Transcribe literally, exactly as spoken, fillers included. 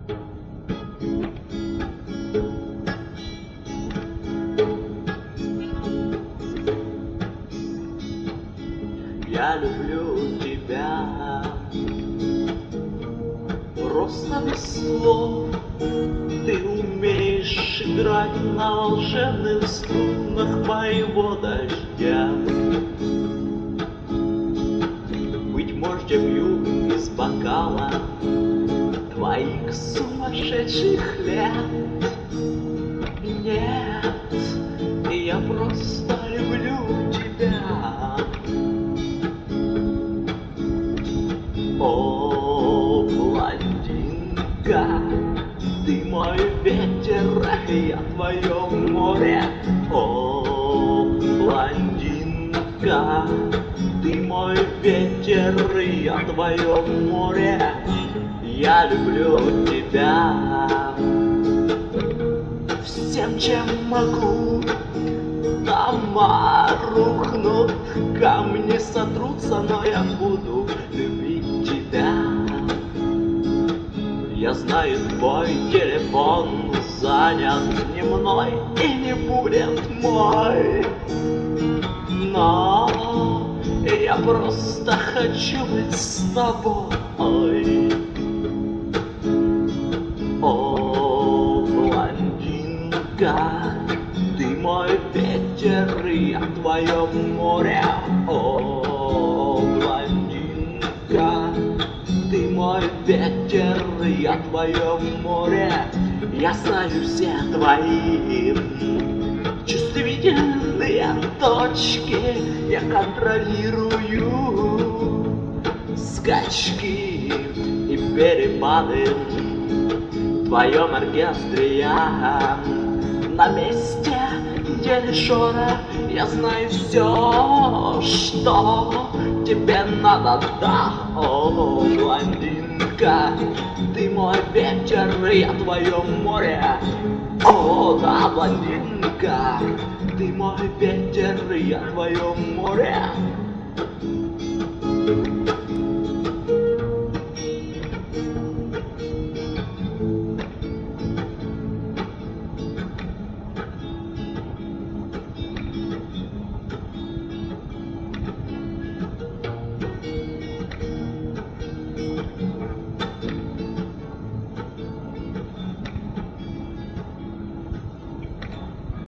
Я люблю тебя просто без слов. Ты умеешь играть на волшебных струнах моего дождя. Быть может, я пью из бокала твоих сумасшедших лет. Нет, я просто люблю тебя. О, блондинка, ты мой ветер, я в твоем море. О, блондинка, ты мой ветер, я в твоем море. Я люблю тебя всем, чем могу. Дома рухнут, камни сотрутся, но я буду любить тебя. Я знаю, твой телефон занят не мной и не будет мой, но я просто хочу быть с тобой. О, блондинка, ты мой ветер, я в твоем море. О, блондинка, ты мой ветер, я в твоем море. Я знаю все твои чувствительные точки. Я контролирую скачки и перепады в твоем оркестре. Я на месте дирижера, я знаю все, что тебе надо, да. О, блондинка, ты мой ветер, я в твоем море. О, да, блондинка, ты мой ветер, я в твоем море.